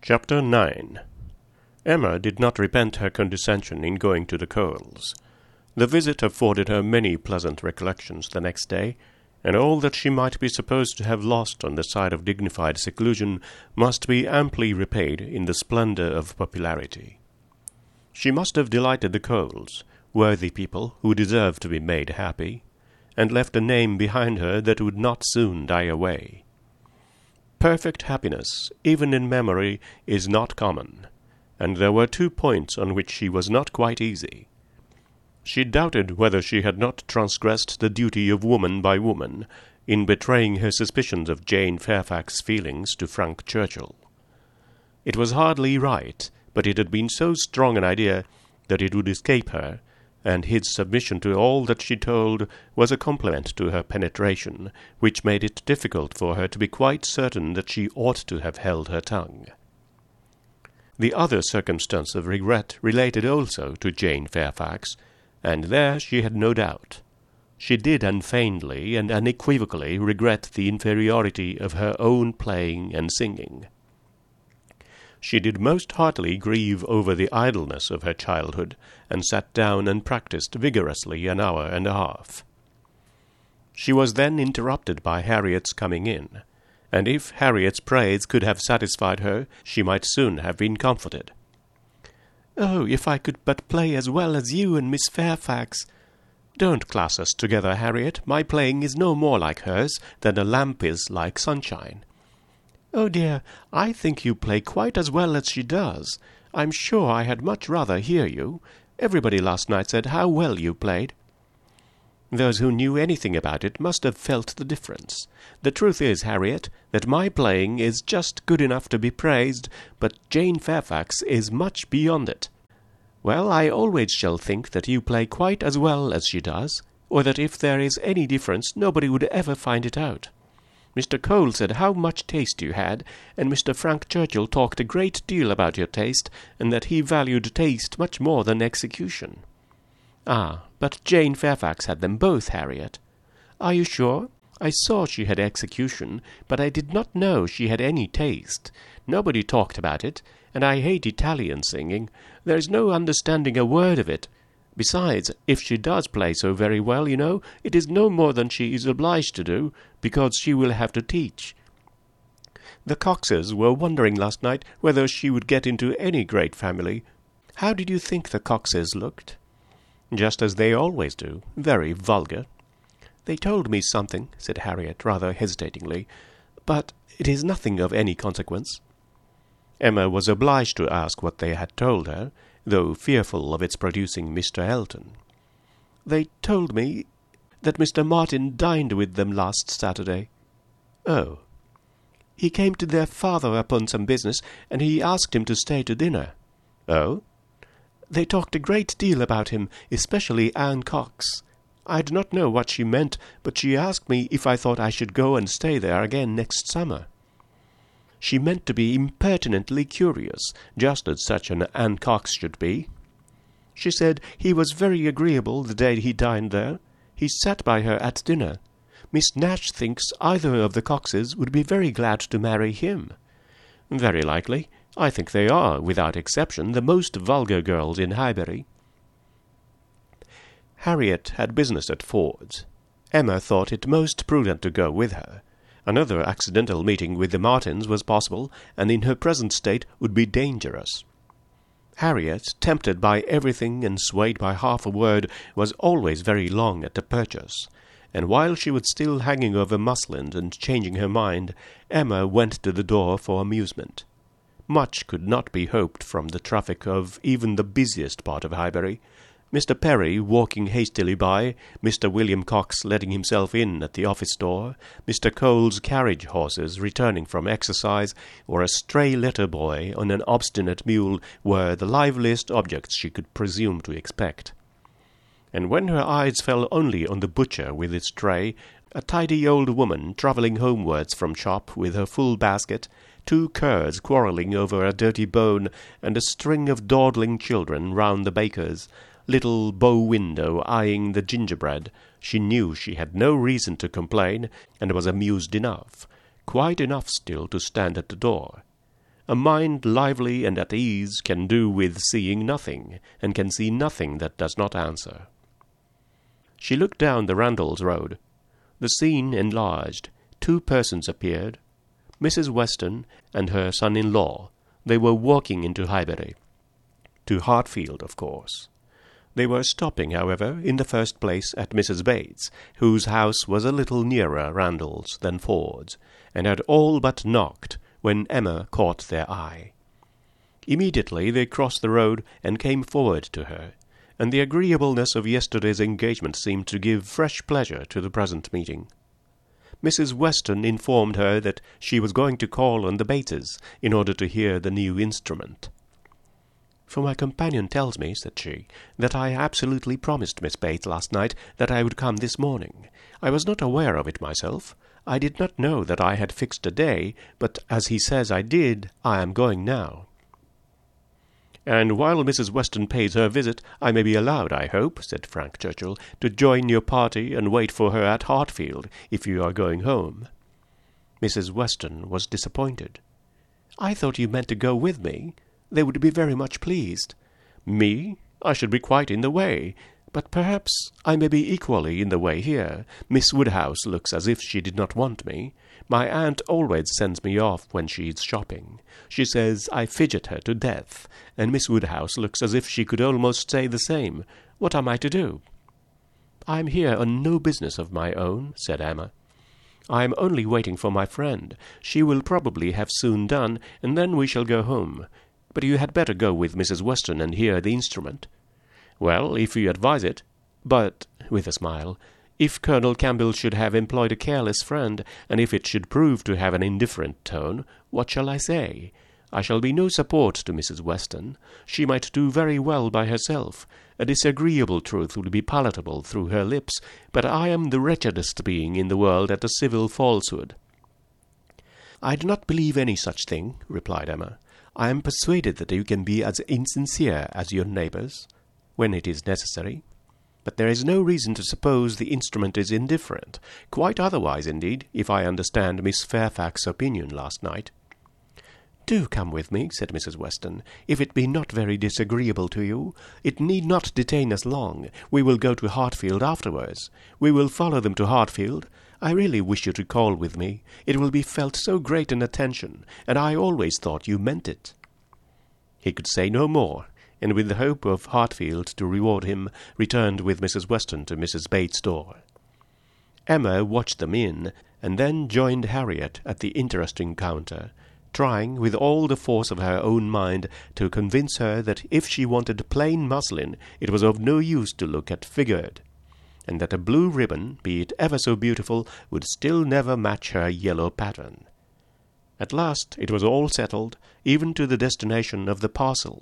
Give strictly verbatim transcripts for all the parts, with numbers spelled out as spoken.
Chapter nine. Emma did not repent her condescension in going to the Coles. The visit afforded her many pleasant recollections the next day, and all that she might be supposed to have lost on the side of dignified seclusion must be amply repaid in the splendour of popularity. She must have delighted the Coles, worthy people who deserve to be made happy, and left a name behind her that would not soon die away. Perfect happiness, even in memory, is not common, and there were two points on which she was not quite easy. She doubted whether she had not transgressed the duty of woman by woman in betraying her suspicions of Jane Fairfax's feelings to Frank Churchill. It was hardly right, but it had been so strong an idea that it would escape her, and his submission to all that she told was a compliment to her penetration, which made it difficult for her to be quite certain that she ought to have held her tongue. The other circumstance of regret related also to Jane Fairfax, and there she had no doubt. She did unfeignedly and unequivocally regret the inferiority of her own playing and singing. She did most heartily grieve over the idleness of her childhood, and sat down and practised vigorously an hour and a half. She was then interrupted by Harriet's coming in, and if Harriet's praise could have satisfied her, she might soon have been comforted. "Oh, if I could but play as well as you and Miss Fairfax!" "Don't class us together, Harriet. My playing is no more like hers than a lamp is like sunshine." "Oh dear, I think you play quite as well as she does. I'm sure I had much rather hear you. Everybody last night said how well you played." "Those who knew anything about it must have felt the difference. The truth is, Harriet, that my playing is just good enough to be praised, but Jane Fairfax is much beyond it." "Well, I always shall think that you play quite as well as she does, or that if there is any difference nobody would ever find it out. Mister Cole said how much taste you had, and Mister Frank Churchill talked a great deal about your taste, and that he valued taste much more than execution." "Ah, but Jane Fairfax had them both, Harriet." "Are you sure? I saw she had execution, but I did not know she had any taste. Nobody talked about it, and I hate Italian singing. There is no understanding a word of it. Besides, if she does play so very well, you know, it is no more than she is obliged to do, because she will have to teach. The Coxes were wondering last night whether she would get into any great family. How did you think the Coxes looked?" "Just as they always do, very vulgar." "They told me something," said Harriet, rather hesitatingly, "but it is nothing of any consequence." Emma was obliged to ask what they had told her, though fearful of its producing Mister Elton. "They told me that Mister Martin dined with them last Saturday." "Oh." "He came to their father upon some business, and he asked him to stay to dinner." "Oh?" "They talked a great deal about him, especially Anne Cox. I do not know what she meant, but she asked me if I thought I should go and stay there again next summer. She meant to be impertinently curious, just as such an Anne Cox should be. She said he was very agreeable the day he dined there. He sat by her at dinner. Miss Nash thinks either of the Coxes would be very glad to marry him." "Very likely. I think they are, without exception, the most vulgar girls in Highbury." Harriet had business at Ford's. Emma thought it most prudent to go with her. Another accidental meeting with the Martins was possible, and in her present state would be dangerous. Harriet, tempted by everything and swayed by half a word, was always very long at the purchase, and while she was still hanging over muslin and changing her mind, Emma went to the door for amusement. Much could not be hoped from the traffic of even the busiest part of Highbury. Mister Perry walking hastily by, Mister William Cox letting himself in at the office door, Mister Cole's carriage horses returning from exercise, or a stray letter boy on an obstinate mule were the liveliest objects she could presume to expect. And when her eyes fell only on the butcher with his tray, a tidy old woman travelling homewards from shop with her full basket, two curs quarrelling over a dirty bone, and a string of dawdling children round the baker's, little bow-window eyeing the gingerbread, she knew she had no reason to complain, and was amused enough, quite enough still to stand at the door. A mind lively and at ease can do with seeing nothing, and can see nothing that does not answer. She looked down the Randalls road. The scene enlarged. Two persons appeared. Missus Weston and her son-in-law. They were walking into Highbury. To Hartfield, of course. They were stopping, however, in the first place at Missus Bates, whose house was a little nearer Randalls than Ford's, and had all but knocked when Emma caught their eye. Immediately they crossed the road and came forward to her, and the agreeableness of yesterday's engagement seemed to give fresh pleasure to the present meeting. Missus Weston informed her that she was going to call on the Bateses in order to hear the new instrument. "For my companion tells me," said she, "that I absolutely promised Miss Bates last night that I would come this morning. I was not aware of it myself. I did not know that I had fixed a day, but as he says I did, I am going now." "And while Missus Weston pays her visit, I may be allowed, I hope," said Frank Churchill, "to join your party and wait for her at Hartfield, if you are going home." Missus Weston was disappointed. "I thought you meant to go with me. They would be very much pleased." "Me? I should be quite in the way. But perhaps I may be equally in the way here. Miss Woodhouse looks as if she did not want me. My aunt always sends me off when she is shopping. She says I fidget her to death, and Miss Woodhouse looks as if she could almost say the same. What am I to do?" "I am here on no business of my own," said Emma. "I am only waiting for my friend. She will probably have soon done, and then we shall go home. But you had better go with Missus Weston and hear the instrument." "Well, if you advise it. But," with a smile, "if Colonel Campbell should have employed a careless friend, and if it should prove to have an indifferent tone, what shall I say? I shall be no support to Missus Weston. She might do very well by herself. A disagreeable truth would be palatable through her lips, but I am the wretchedest being in the world at a civil falsehood." "I do not believe any such thing," replied Emma. "I am persuaded that you can be as insincere as your neighbours, when it is necessary. But there is no reason to suppose the instrument is indifferent. Quite otherwise, indeed, if I understand Miss Fairfax's opinion last night." "Do come with me," said Missus Weston, "if it be not very disagreeable to you. It need not detain us long. We will go to Hartfield afterwards. We will follow them to Hartfield. I really wish you to call with me. It will be felt so great an attention, and I always thought you meant it." He could say no more, and with the hope of Hartfield to reward him, returned with Missus Weston to Missus Bates' door. Emma watched them in, and then joined Harriet at the interesting counter, trying with all the force of her own mind to convince her that if she wanted plain muslin it was of no use to look at figured, and that a blue ribbon, be it ever so beautiful, would still never match her yellow pattern. At last it was all settled, even to the destination of the parcel.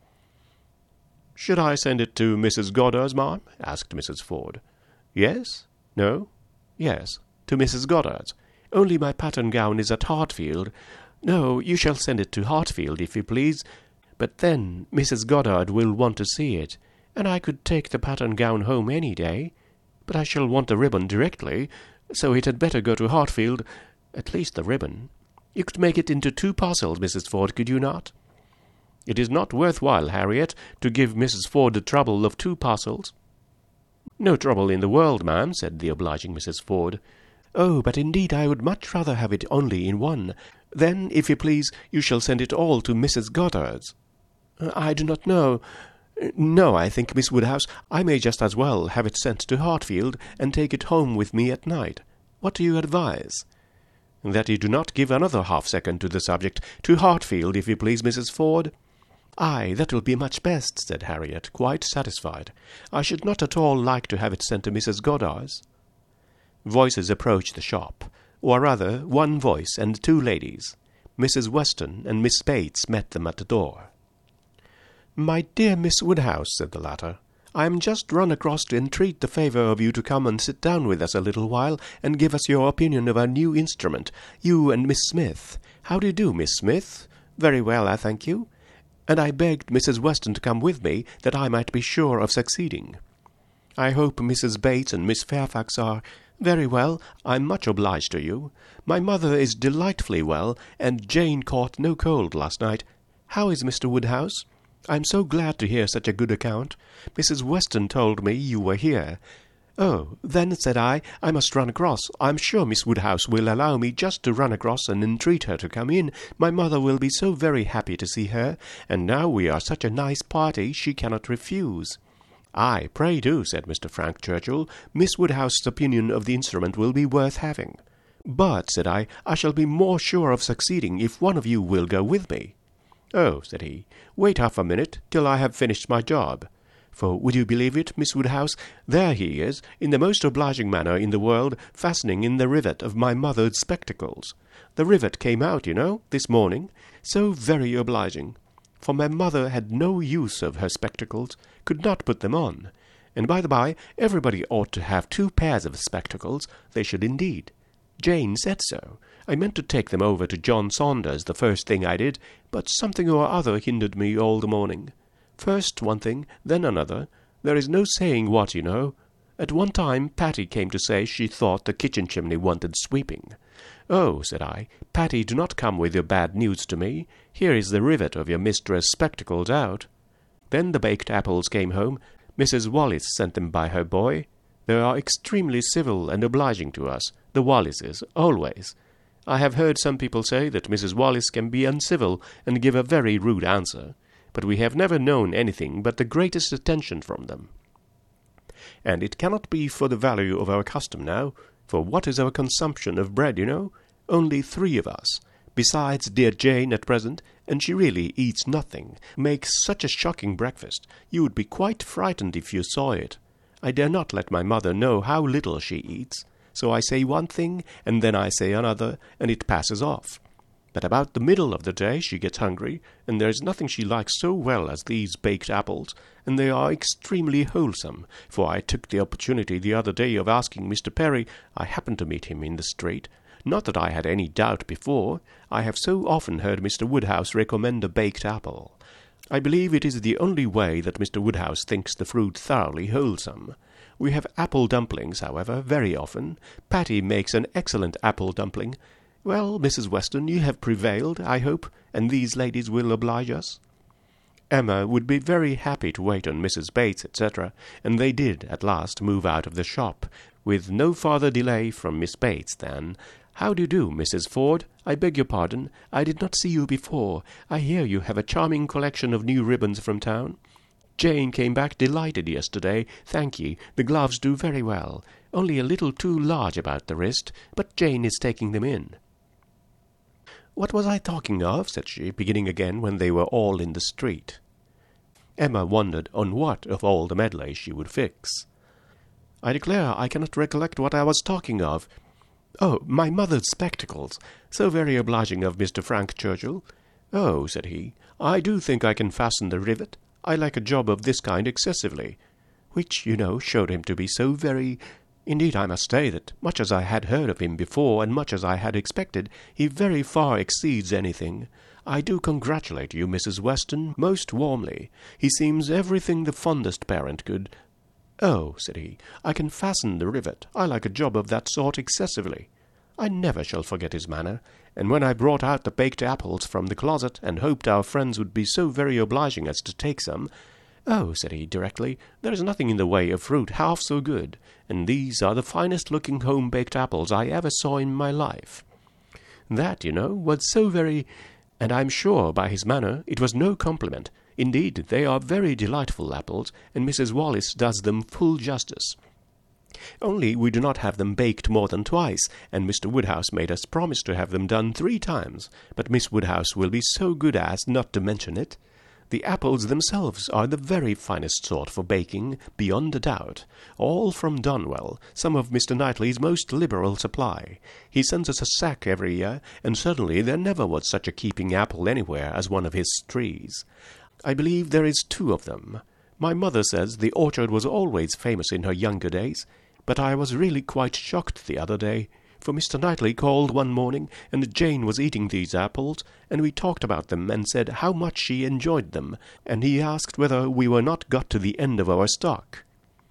"Should I send it to Missus Goddard's, ma'am?" asked Missus Ford. "Yes? No? Yes, to Missus Goddard's. Only my pattern gown is at Hartfield. No, you shall send it to Hartfield, if you please. But then Missus Goddard will want to see it, and I could take the pattern gown home any day. But I shall want the ribbon directly, so it had better go to Hartfield, at least the ribbon. You could make it into two parcels, Missus Ford, could you not?" "It is not worth while, Harriet, to give Missus Ford the trouble of two parcels." "No trouble in the world, ma'am," said the obliging Missus Ford. "Oh, but indeed I would much rather have it only in one. Then, if you please, you shall send it all to Missus Goddard's." "I do not know. No, I think, Miss Woodhouse, I may just as well have it sent to Hartfield, and take it home with me at night. What do you advise?" "That you do not give another half-second to the subject. To Hartfield, if you please, Missus Ford." "Aye, that will be much best," said Harriet, quite satisfied. "I should not at all like to have it sent to Missus Goddard's." Voices approached the shop, or rather one voice and two ladies. Missus Weston and Miss Bates met them at the door. "My dear Miss Woodhouse," said the latter, "I am just run across to entreat the favour of you to come and sit down with us a little while, and give us your opinion of our new instrument, you and Miss Smith. How do you do, Miss Smith? Very well, I thank you. And I begged Missus Weston to come with me, that I might be sure of succeeding." I hope Missus Bates and Miss Fairfax are very well. I'm much obliged to you. My mother is delightfully well, and Jane caught no cold last night. How is Mister Woodhouse? I'm so glad to hear such a good account. Missus Weston told me you were here. Oh, then, said I, I must run across. I'm sure Miss Woodhouse will allow me just to run across and entreat her to come in. My mother will be so very happy to see her, and now we are such a nice party, she cannot refuse. Ay, pray do, said Mister Frank Churchill. Miss Woodhouse's opinion of the instrument will be worth having. But, said I, I shall be more sure of succeeding if one of you will go with me. Oh, said he, wait half a minute till I have finished my job. For, would you believe it, Miss Woodhouse, there he is, in the most obliging manner in the world, fastening in the rivet of my mother's spectacles. The rivet came out, you know, this morning. So very obliging. For my mother had no use of her spectacles, could not put them on. And by the by, everybody ought to have two pairs of spectacles, they should indeed. Jane said so. I meant to take them over to John Saunders the first thing I did, but something or other hindered me all the morning. First one thing, then another. There is no saying what, you know. At one time Patty came to say she thought the kitchen chimney wanted sweeping. Oh, said I, Patty, do not come with your bad news to me. Here is the rivet of your mistress' spectacles out. Then the baked apples came home. Missus Wallis sent them by her boy. They are extremely civil and obliging to us, the Wallises, always. I have heard some people say that Missus Wallis can be uncivil and give a very rude answer, but we have never known anything but the greatest attention from them. And it cannot be for the value of our custom now, for what is our consumption of bread, you know? Only three of us, besides dear Jane at present, and she really eats nothing, makes such a shocking breakfast, you would be quite frightened if you saw it. I dare not let my mother know how little she eats, so I say one thing, and then I say another, and it passes off. But about the middle of the day she gets hungry, and there is nothing she likes so well as these baked apples, and they are extremely wholesome, for I took the opportunity the other day of asking Mister Perry. I happened to meet him in the street. Not that I had any doubt before. I have so often heard Mister Woodhouse recommend a baked apple. I believe it is the only way that Mister Woodhouse thinks the fruit thoroughly wholesome. We have apple dumplings, however, very often. Patty makes an excellent apple dumpling. Well, Missus Weston, you have prevailed, I hope, and these ladies will oblige us. Emma would be very happy to wait on Missus Bates, et cetera, and they did at last move out of the shop, with no farther delay from Miss Bates than, "How do you do, Missus Ford? I beg your pardon. I did not see you before. I hear you have a charming collection of new ribbons from town. Jane came back delighted yesterday. Thank ye. The gloves do very well. Only a little too large about the wrist, but Jane is taking them in." "What was I talking of?" said she, beginning again when they were all in the street. Emma wondered on what of all the medley she would fix. "I declare I cannot recollect what I was talking of. Oh, my mother's spectacles. So very obliging of Mister Frank Churchill. Oh, said he, I do think I can fasten the rivet. I like a job of this kind excessively. Which, you know, showed him to be so very... Indeed, I must say that, much as I had heard of him before, and much as I had expected, he very far exceeds anything. I do congratulate you, Missus Weston, most warmly. He seems everything the fondest parent could... Oh, said he, I can fasten the rivet. I like a job of that sort excessively. I never shall forget his manner, and when I brought out the baked apples from the closet, and hoped our friends would be so very obliging as to take some... Oh, said he directly, there is nothing in the way of fruit half so good, and these are the finest-looking home-baked apples I ever saw in my life. That, you know, was so very... And I'm sure, by his manner, it was no compliment. Indeed, they are very delightful apples, and Missus Wallis does them full justice. Only we do not have them baked more than twice, and Mister Woodhouse made us promise to have them done three times, but Miss Woodhouse will be so good as not to mention it. The apples themselves are the very finest sort for baking, beyond a doubt, all from Donwell, some of Mister Knightley's most liberal supply. He sends us a sack every year, and certainly there never was such a keeping apple anywhere as one of his trees. I believe there is two of them. My mother says the orchard was always famous in her younger days, but I was really quite shocked the other day, for Mister Knightley called one morning, and Jane was eating these apples, and we talked about them and said how much she enjoyed them, and he asked whether we were not got to the end of our stock.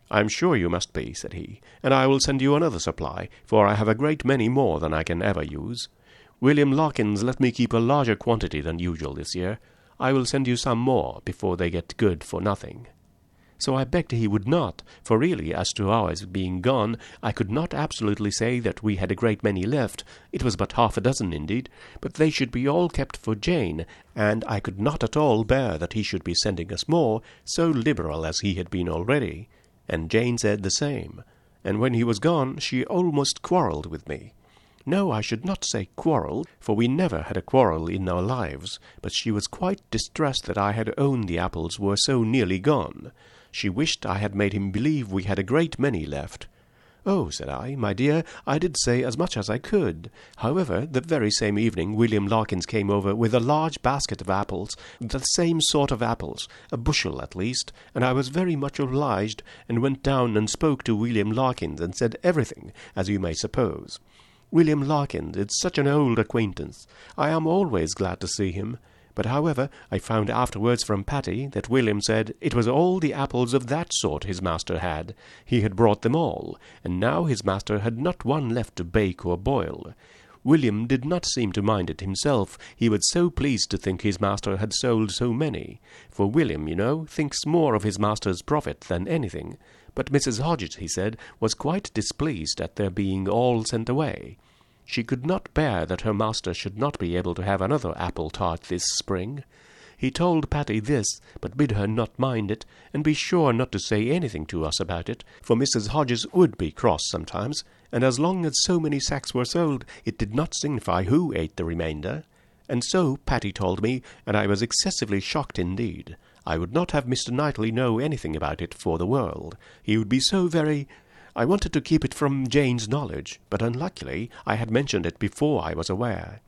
"I am sure you must be," said he, "and I will send you another supply, for I have a great many more than I can ever use. William Larkins let me keep a larger quantity than usual this year. I will send you some more before they get good for nothing." So I begged he would not, for really, as to ours being gone, I could not absolutely say that we had a great many left. It was but half a dozen, indeed, but they should be all kept for Jane, and I could not at all bear that he should be sending us more, so liberal as he had been already. And Jane said the same, and when he was gone she almost quarrelled with me. No, I should not say quarrel, for we never had a quarrel in our lives, but she was quite distressed that I had owned the apples were so nearly gone. She wished I had made him believe we had a great many left. "Oh," said I, "my dear, I did say as much as I could." However, the very same evening William Larkins came over with a large basket of apples, the same sort of apples, a bushel at least, and I was very much obliged, and went down and spoke to William Larkins, and said everything, as you may suppose. William Larkins is such an old acquaintance. I am always glad to see him. But, however, I found afterwards from Patty that William said it was all the apples of that sort his master had. He had brought them all, and now his master had not one left to bake or boil. William did not seem to mind it himself, he was so pleased to think his master had sold so many. For William, you know, thinks more of his master's profit than anything. But Missus Hodges, he said, was quite displeased at their being all sent away. She could not bear that her master should not be able to have another apple tart this spring. He told Patty this, but bid her not mind it, and be sure not to say anything to us about it, for Missus Hodges would be cross sometimes, and as long as so many sacks were sold, it did not signify who ate the remainder. And so Patty told me, and I was excessively shocked indeed. I would not have Mister Knightley know anything about it for the world. He would be so very... I wanted to keep it from Jane's knowledge, but unluckily I had mentioned it before I was aware.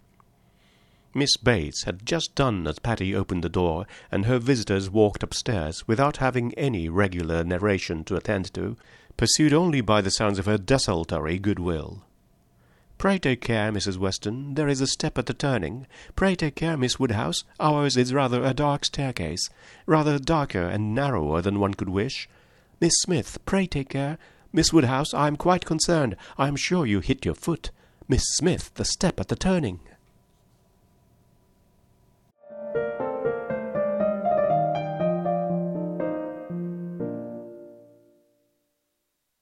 Miss Bates had just done as Patty opened the door, and her visitors walked upstairs without having any regular narration to attend to, pursued only by the sounds of her desultory goodwill. "Pray take care, Missus Weston, there is a step at the turning. Pray take care, Miss Woodhouse, ours is rather a dark staircase, rather darker and narrower than one could wish. Miss Smith, pray take care. Miss Woodhouse, I am quite concerned. I am sure you hit your foot. Miss Smith, the step at the turning."